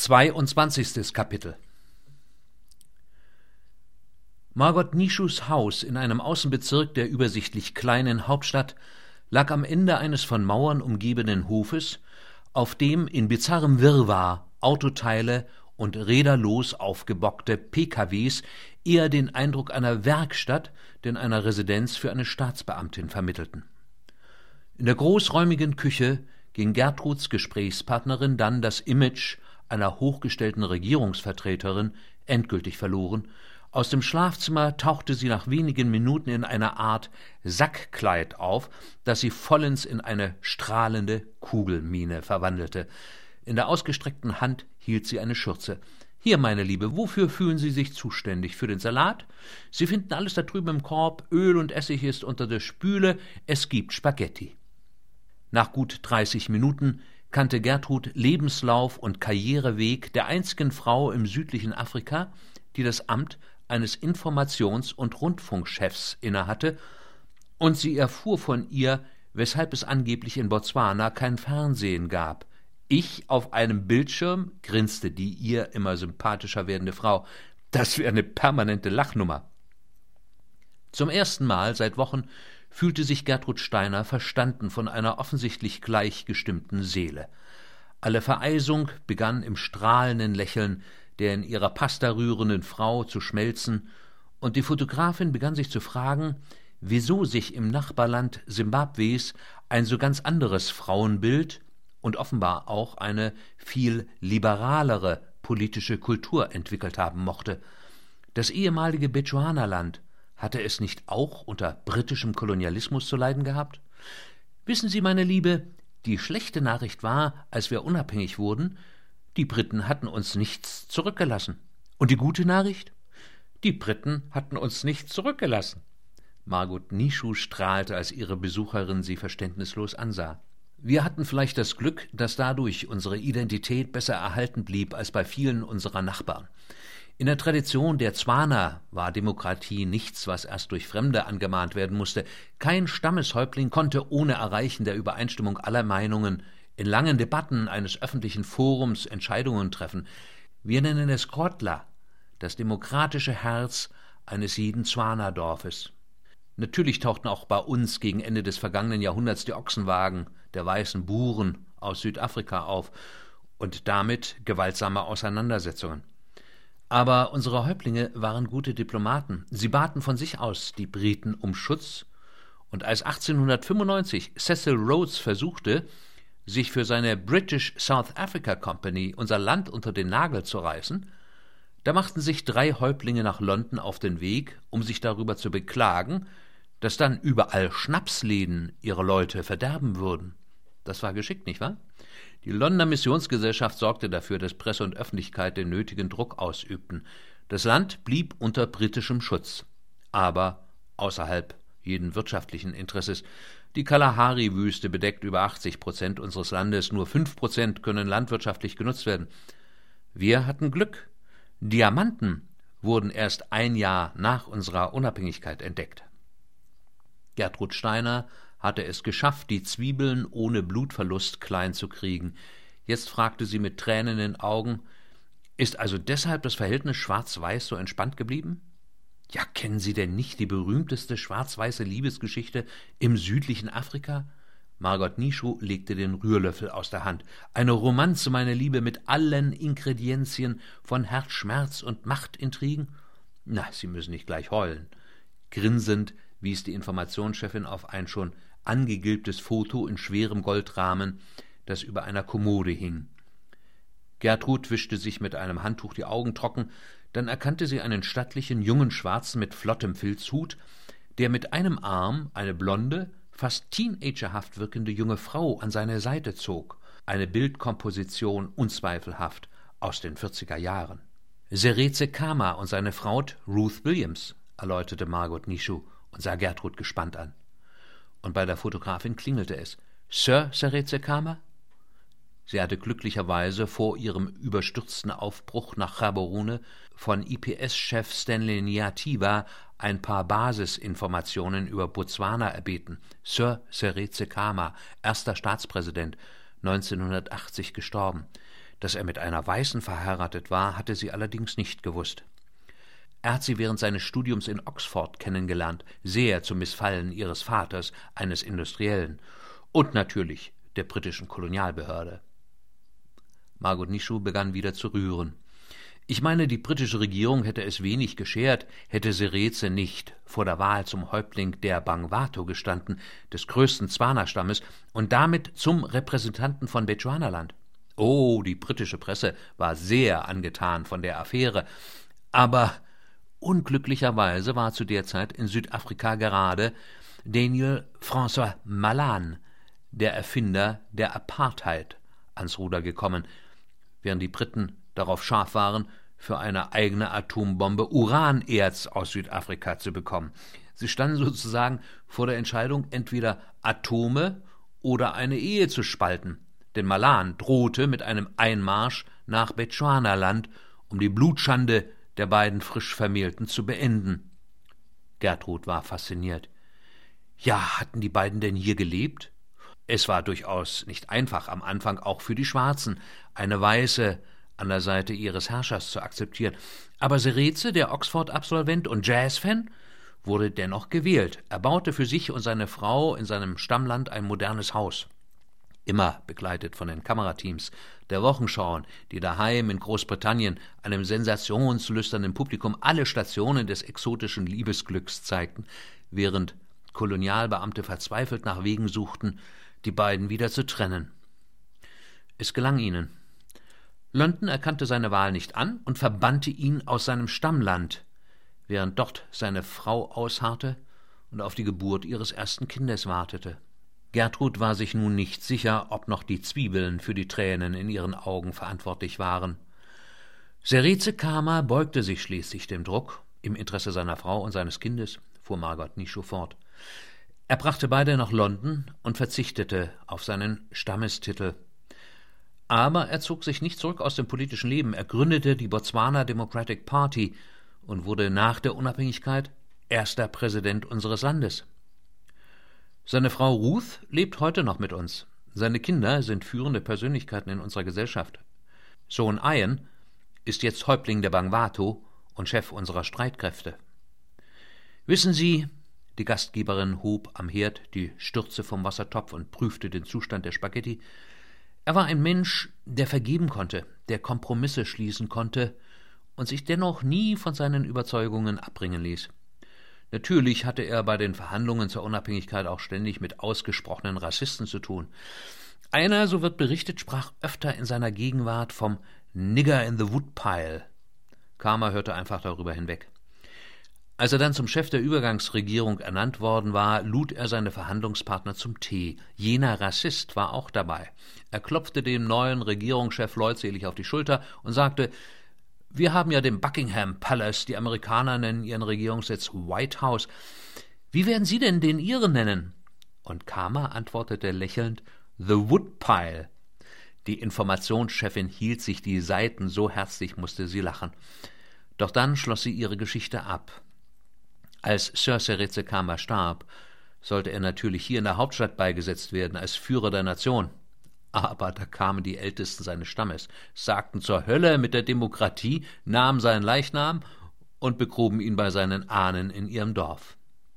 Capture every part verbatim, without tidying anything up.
Zweiundzwanzigstes Kapitel. Margot Nischus Haus in einem Außenbezirk der übersichtlich kleinen Hauptstadt lag am Ende eines von Mauern umgebenen Hofes, auf dem in bizarrem Wirrwarr Autoteile und räderlos aufgebockte P K Ws eher den Eindruck einer Werkstatt denn einer Residenz für eine Staatsbeamtin vermittelten. In der großräumigen Küche ging Gertruds Gesprächspartnerin dann das Image einer hochgestellten Regierungsvertreterin endgültig verloren. Aus dem Schlafzimmer tauchte sie nach wenigen Minuten in einer Art Sackkleid auf, das sie vollends in eine strahlende Kugelmine verwandelte. In der ausgestreckten Hand hielt sie eine Schürze. »Hier, meine Liebe, wofür fühlen Sie sich zuständig? Für den Salat? Sie finden alles da drüben im Korb, Öl und Essig ist unter der Spüle, es gibt Spaghetti.« Nach gut dreißig Minuten kannte Gertrud Lebenslauf und Karriereweg der einzigen Frau im südlichen Afrika, die das Amt eines Informations- und Rundfunkchefs innehatte, und sie erfuhr von ihr, weshalb es angeblich in Botswana kein Fernsehen gab. Ich auf einem Bildschirm, grinste die ihr immer sympathischer werdende Frau, das wäre eine permanente Lachnummer. Zum ersten Mal seit Wochen fühlte sich Gertrud Steiner verstanden von einer offensichtlich gleichgestimmten Seele. Alle Vereisung begann im strahlenden Lächeln der in ihrer Pasta rührenden Frau zu schmelzen, und die Fotografin begann sich zu fragen, wieso sich im Nachbarland Simbabwes ein so ganz anderes Frauenbild und offenbar auch eine viel liberalere politische Kultur entwickelt haben mochte. Das ehemalige Bechuanaland, hatte es nicht auch unter britischem Kolonialismus zu leiden gehabt? Wissen Sie, meine Liebe, die schlechte Nachricht war, als wir unabhängig wurden, die Briten hatten uns nichts zurückgelassen. Und die gute Nachricht? Die Briten hatten uns nichts zurückgelassen. Margot Nischus strahlte, als ihre Besucherin sie verständnislos ansah. Wir hatten vielleicht das Glück, dass dadurch unsere Identität besser erhalten blieb als bei vielen unserer Nachbarn. In der Tradition der Tswana war Demokratie nichts, was erst durch Fremde angemahnt werden musste. Kein Stammeshäuptling konnte ohne Erreichen der Übereinstimmung aller Meinungen in langen Debatten eines öffentlichen Forums Entscheidungen treffen. Wir nennen es Grotla, das demokratische Herz eines jeden Tswana-Dorfes. Natürlich tauchten auch bei uns gegen Ende des vergangenen Jahrhunderts die Ochsenwagen der weißen Buren aus Südafrika auf und damit gewaltsame Auseinandersetzungen. Aber unsere Häuptlinge waren gute Diplomaten. Sie baten von sich aus die Briten um Schutz, und als achtzehnhundertfünfundneunzig Cecil Rhodes versuchte, sich für seine British South Africa Company unser Land unter den Nagel zu reißen, da machten sich drei Häuptlinge nach London auf den Weg, um sich darüber zu beklagen, dass dann überall Schnapsläden ihre Leute verderben würden. Das war geschickt, nicht wahr? Die Londoner Missionsgesellschaft sorgte dafür, dass Presse und Öffentlichkeit den nötigen Druck ausübten. Das Land blieb unter britischem Schutz, aber außerhalb jeden wirtschaftlichen Interesses. Die Kalahari-Wüste bedeckt über achtzig Prozent unseres Landes, nur fünf Prozent können landwirtschaftlich genutzt werden. Wir hatten Glück. Diamanten wurden erst ein Jahr nach unserer Unabhängigkeit entdeckt. Gertrud Steiner hatte es geschafft, die Zwiebeln ohne Blutverlust klein zu kriegen. Jetzt fragte sie mit Tränen in den Augen, ist also deshalb das Verhältnis Schwarz-Weiß so entspannt geblieben? Ja, kennen Sie denn nicht die berühmteste schwarz-weiße Liebesgeschichte im südlichen Afrika? Margot Nischu legte den Rührlöffel aus der Hand. Eine Romanze, meine Liebe, mit allen Ingredienzien von Herzschmerz und Machtintrigen? Na, Sie müssen nicht gleich heulen. Grinsend wies die Informationschefin auf ein schon angegilbtes Foto in schwerem Goldrahmen, das über einer Kommode hing. Gertrud wischte sich mit einem Handtuch die Augen trocken, dann erkannte sie einen stattlichen, jungen Schwarzen mit flottem Filzhut, der mit einem Arm eine blonde, fast teenagerhaft wirkende junge Frau an seine Seite zog, eine Bildkomposition unzweifelhaft aus den vierziger Jahren. »Seretse Khama und seine Braut Ruth Williams«, erläuterte Margot Nischu und sah Gertrud gespannt an. Und bei der Fotografin klingelte es. »Sir Seretse Khama?« Sie hatte glücklicherweise vor ihrem überstürzten Aufbruch nach Gaborone von I P S-Chef Stanley Nyativa ein paar Basisinformationen über Botswana erbeten. Sir Seretse Khama, erster Staatspräsident, neunzehnhundertachtzig gestorben. Dass er mit einer Weißen verheiratet war, hatte sie allerdings nicht gewusst. Er hat sie während seines Studiums in Oxford kennengelernt, sehr zum Missfallen ihres Vaters, eines Industriellen, und natürlich der britischen Kolonialbehörde. Margot Nichou begann wieder zu rühren. Ich meine, die britische Regierung hätte es wenig geschert, hätte Seretse nicht vor der Wahl zum Häuptling der Bangwato gestanden, des größten Tswana-Stammes, und damit zum Repräsentanten von Bechuanaland. Oh, die britische Presse war sehr angetan von der Affäre, aber unglücklicherweise war zu der Zeit in Südafrika gerade Daniel François Malan, der Erfinder der Apartheid, ans Ruder gekommen, während die Briten darauf scharf waren, für eine eigene Atombombe Uranerz aus Südafrika zu bekommen. Sie standen sozusagen vor der Entscheidung, entweder Atome oder eine Ehe zu spalten, denn Malan drohte mit einem Einmarsch nach Bechuanaland, um die Blutschande der beiden frisch Vermählten zu beenden. Gertrud war fasziniert. Ja, hatten die beiden denn hier gelebt? Es war durchaus nicht einfach, am Anfang auch für die Schwarzen, eine Weiße an der Seite ihres Herrschers zu akzeptieren. Aber Seretse, der Oxford-Absolvent und Jazzfan, wurde dennoch gewählt. Er baute für sich und seine Frau in seinem Stammland ein modernes Haus. Immer begleitet von den Kamerateams der Wochenschauen, die daheim in Großbritannien einem sensationslüsternen Publikum alle Stationen des exotischen Liebesglücks zeigten, während Kolonialbeamte verzweifelt nach Wegen suchten, die beiden wieder zu trennen. Es gelang ihnen. London erkannte seine Wahl nicht an und verbannte ihn aus seinem Stammland, während dort seine Frau ausharrte und auf die Geburt ihres ersten Kindes wartete. Gertrud war sich nun nicht sicher, ob noch die Zwiebeln für die Tränen in ihren Augen verantwortlich waren. Seretse Khama beugte sich schließlich dem Druck, im Interesse seiner Frau und seines Kindes, fuhr Margot Nichou fort. Er brachte beide nach London und verzichtete auf seinen Stammestitel. Aber er zog sich nicht zurück aus dem politischen Leben. Er gründete die Botswana Democratic Party und wurde nach der Unabhängigkeit erster Präsident unseres Landes. Seine Frau Ruth lebt heute noch mit uns. Seine Kinder sind führende Persönlichkeiten in unserer Gesellschaft. Sohn Ian ist jetzt Häuptling der Bangwato und Chef unserer Streitkräfte. Wissen Sie, die Gastgeberin hob am Herd die Stürze vom Wassertopf und prüfte den Zustand der Spaghetti. Er war ein Mensch, der vergeben konnte, der Kompromisse schließen konnte und sich dennoch nie von seinen Überzeugungen abbringen ließ. Natürlich hatte er bei den Verhandlungen zur Unabhängigkeit auch ständig mit ausgesprochenen Rassisten zu tun. Einer, so wird berichtet, sprach öfter in seiner Gegenwart vom Nigger in the Woodpile. Khama hörte einfach darüber hinweg. Als er dann zum Chef der Übergangsregierung ernannt worden war, lud er seine Verhandlungspartner zum Tee. Jener Rassist war auch dabei. Er klopfte dem neuen Regierungschef leutselig auf die Schulter und sagte: »Wir haben ja den Buckingham Palace, die Amerikaner nennen ihren Regierungssitz White House. Wie werden Sie denn den Ihren nennen?« Und Khama antwortete lächelnd: »The Woodpile.« Die Informationschefin hielt sich die Seiten, so herzlich musste sie lachen. Doch dann schloss sie ihre Geschichte ab. Als Sir Seretse Khama starb, sollte er natürlich hier in der Hauptstadt beigesetzt werden, als Führer der Nation. Aber da kamen die Ältesten seines Stammes, sagten zur Hölle mit der Demokratie, nahmen seinen Leichnam und begruben ihn bei seinen Ahnen in ihrem Dorf.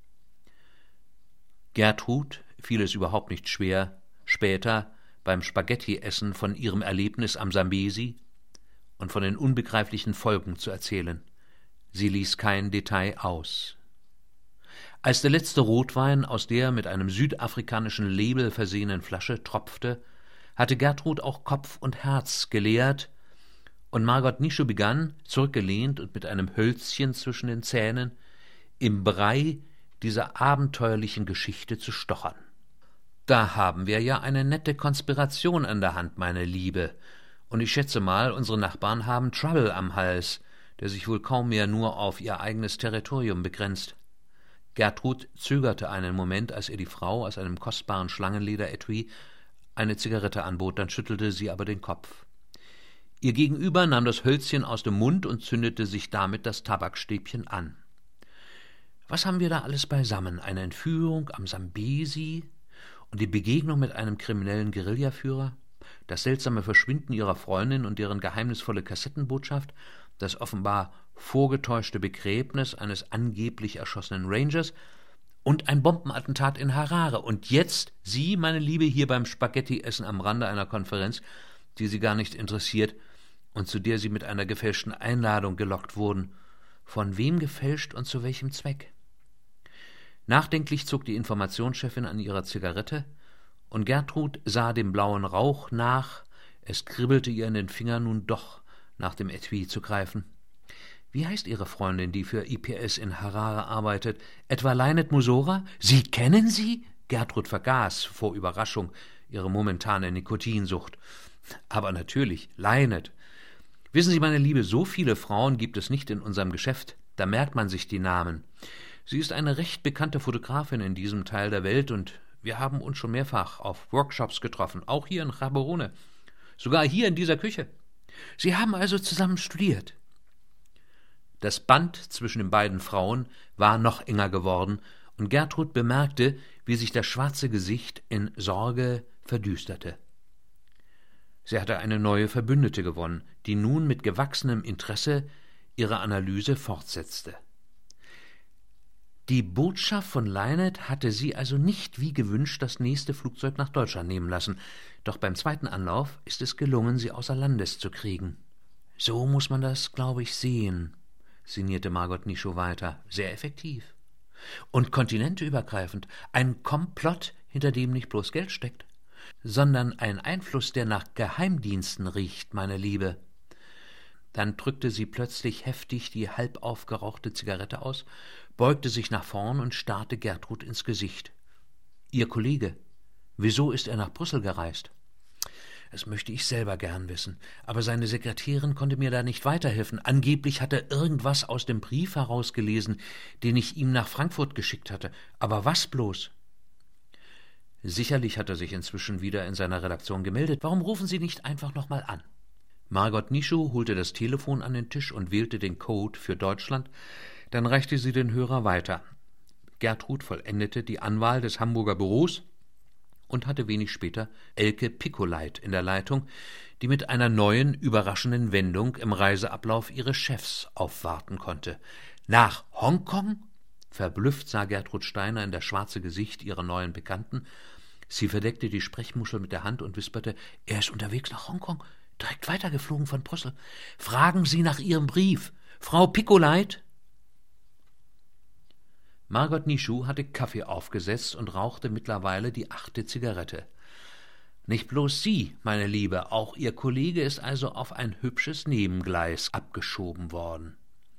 Gertrud fiel es überhaupt nicht schwer, später beim Spaghetti-Essen von ihrem Erlebnis am Sambesi und von den unbegreiflichen Folgen zu erzählen. Sie ließ kein Detail aus. Als der letzte Rotwein aus der mit einem südafrikanischen Label versehenen Flasche tropfte, hatte Gertrud auch Kopf und Herz geleert, und Margot Nichou begann, zurückgelehnt und mit einem Hölzchen zwischen den Zähnen, im Brei dieser abenteuerlichen Geschichte zu stochern. »Da haben wir ja eine nette Konspiration an der Hand, meine Liebe, und ich schätze mal, unsere Nachbarn haben Trouble am Hals, der sich wohl kaum mehr nur auf ihr eigenes Territorium begrenzt.« Gertrud zögerte einen Moment, als ihr die Frau aus einem kostbaren Schlangenleder-Etui eine Zigarette anbot, dann schüttelte sie aber den Kopf. Ihr Gegenüber nahm das Hölzchen aus dem Mund und zündete sich damit das Tabakstäbchen an. Was haben wir da alles beisammen? Eine Entführung am Sambesi und die Begegnung mit einem kriminellen Guerillaführer? das seltsame Verschwinden ihrer Freundin und deren geheimnisvolle Kassettenbotschaft, das offenbar vorgetäuschte Begräbnis eines angeblich erschossenen Rangers und ein Bombenattentat in Harare. Und jetzt Sie, meine Liebe, hier beim Spaghetti-Essen am Rande einer Konferenz, die Sie gar nicht interessiert und zu der Sie mit einer gefälschten Einladung gelockt wurden. Von wem gefälscht und zu welchem Zweck? Nachdenklich zog die Informationschefin an ihrer Zigarette, und Gertrud sah dem blauen Rauch nach. Es kribbelte ihr in den Fingern, nun doch nach dem Etui zu greifen. Wie heißt Ihre Freundin, die für I P S in Harare arbeitet? Etwa Leinet Musora? Sie kennen sie? Gertrud vergaß vor Überraschung ihre momentane Nikotinsucht. Aber natürlich, Leinet. Wissen Sie, meine Liebe, so viele Frauen gibt es nicht in unserem Geschäft, da merkt man sich die Namen. Sie ist eine recht bekannte Fotografin in diesem Teil der Welt, und wir haben uns schon mehrfach auf Workshops getroffen, auch hier in Gaborone, sogar hier in dieser Küche. Sie haben also zusammen studiert. Das Band zwischen den beiden Frauen war noch enger geworden, und Gertrud bemerkte, wie sich das schwarze Gesicht in Sorge verdüsterte. Sie hatte eine neue Verbündete gewonnen, die nun mit gewachsenem Interesse ihre Analyse fortsetzte. Die Botschaft von Leinet hatte sie also nicht wie gewünscht das nächste Flugzeug nach Deutschland nehmen lassen, doch beim zweiten Anlauf ist es gelungen, sie außer Landes zu kriegen. So muss man das, glaube ich, sehen, sinnierte Margot Nichoux weiter. Sehr effektiv. Und kontinenteübergreifend, ein Komplott, hinter dem nicht bloß Geld steckt, sondern ein Einfluss, der nach Geheimdiensten riecht, meine Liebe. Dann drückte sie plötzlich heftig die halb aufgerauchte Zigarette aus, beugte sich nach vorn und starrte Gertrud ins Gesicht. »Ihr Kollege, wieso ist er nach Brüssel gereist?« »Das möchte ich selber gern wissen, aber seine Sekretärin konnte mir da nicht weiterhelfen. Angeblich hat er irgendwas aus dem Brief herausgelesen, den ich ihm nach Frankfurt geschickt hatte. Aber was bloß?« »Sicherlich hat er sich inzwischen wieder in seiner Redaktion gemeldet. Warum rufen Sie nicht einfach noch mal an?« Margot Nichoux holte das Telefon an den Tisch und wählte den Code für Deutschland. Dann reichte sie den Hörer weiter. Gertrud vollendete die Anwahl des Hamburger Büros und hatte wenig später Elke Picoleit in der Leitung, die mit einer neuen, überraschenden Wendung im Reiseablauf ihres Chefs aufwarten konnte. »Nach Hongkong?« Verblüfft sah Gertrud Steiner in das schwarze Gesicht ihrer neuen Bekannten. Sie verdeckte die Sprechmuschel mit der Hand und wisperte, »Er ist unterwegs nach Hongkong, direkt weitergeflogen von Brüssel. Fragen Sie nach Ihrem Brief. Frau Picoleit?« Margot Nichoux hatte Kaffee aufgesetzt und rauchte mittlerweile die achte Zigarette. »Nicht bloß Sie, meine Liebe, auch Ihr Kollege ist also auf ein hübsches Nebengleis abgeschoben worden.«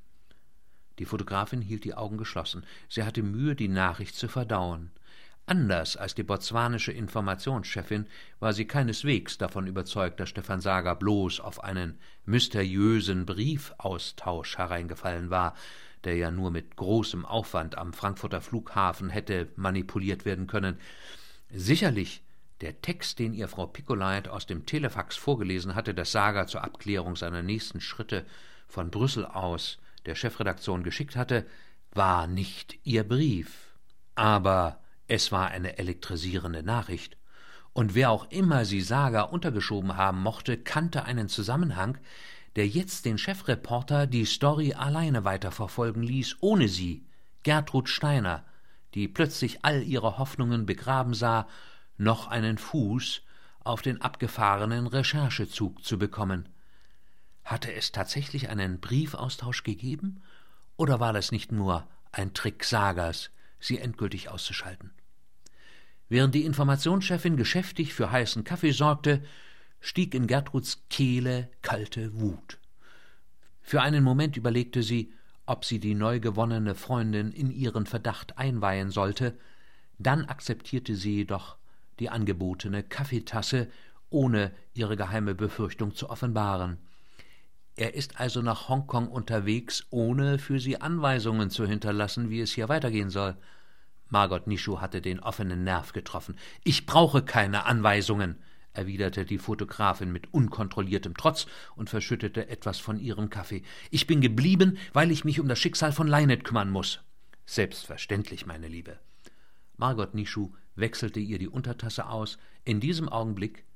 Die Fotografin hielt die Augen geschlossen. Sie hatte Mühe, die Nachricht zu verdauen. Anders als die botswanische Informationschefin war sie keineswegs davon überzeugt, dass Stefan Sager bloß auf einen mysteriösen Briefaustausch hereingefallen war, der ja nur mit großem Aufwand am Frankfurter Flughafen hätte manipuliert werden können. Sicherlich, der Text, den ihr Frau Picoleit aus dem Telefax vorgelesen hatte, das Sager zur Abklärung seiner nächsten Schritte von Brüssel aus der Chefredaktion geschickt hatte, war nicht ihr Brief. Aber es war eine elektrisierende Nachricht, und wer auch immer sie Sager untergeschoben haben mochte, kannte einen Zusammenhang, der jetzt den Chefreporter die Story alleine weiterverfolgen ließ, ohne sie, Gertrud Steiner, die plötzlich all ihre Hoffnungen begraben sah, noch einen Fuß auf den abgefahrenen Recherchezug zu bekommen. Hatte es tatsächlich einen Briefaustausch gegeben, oder war das nicht nur ein Trick Sagers, sie endgültig auszuschalten? Während die Informationschefin geschäftig für heißen Kaffee sorgte, stieg in Gertruds Kehle kalte Wut. Für einen Moment überlegte sie, ob sie die neu gewonnene Freundin in ihren Verdacht einweihen sollte, dann akzeptierte sie jedoch die angebotene Kaffeetasse, ohne ihre geheime Befürchtung zu offenbaren. Er ist also nach Hongkong unterwegs, ohne für sie Anweisungen zu hinterlassen, wie es hier weitergehen soll. Margot Nichoux hatte den offenen Nerv getroffen. »Ich brauche keine Anweisungen«, erwiderte die Fotografin mit unkontrolliertem Trotz und verschüttete etwas von ihrem Kaffee. »Ich bin geblieben, weil ich mich um das Schicksal von Leinet kümmern muss.« »Selbstverständlich, meine Liebe.« Margot Nichoux wechselte ihr die Untertasse aus. In diesem Augenblick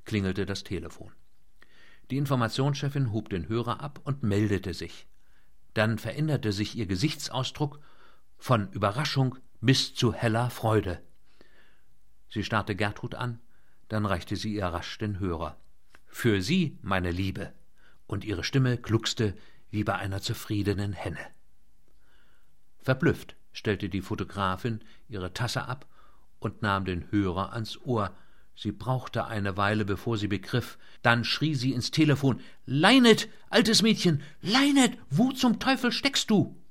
klingelte das Telefon. Die Informationschefin hob den Hörer ab und meldete sich. Dann veränderte sich ihr Gesichtsausdruck von Überraschung bis zu heller Freude. Sie starrte Gertrud an, dann reichte sie ihr rasch den Hörer. »Für Sie, meine Liebe«, und ihre Stimme gluckste wie bei einer zufriedenen Henne. Verblüfft stellte die Fotografin ihre Tasse ab und nahm den Hörer ans Ohr. Sie brauchte eine Weile, bevor sie begriff. Dann schrie sie ins Telefon: »Leinet, altes Mädchen, Leinet, wo zum Teufel steckst du?«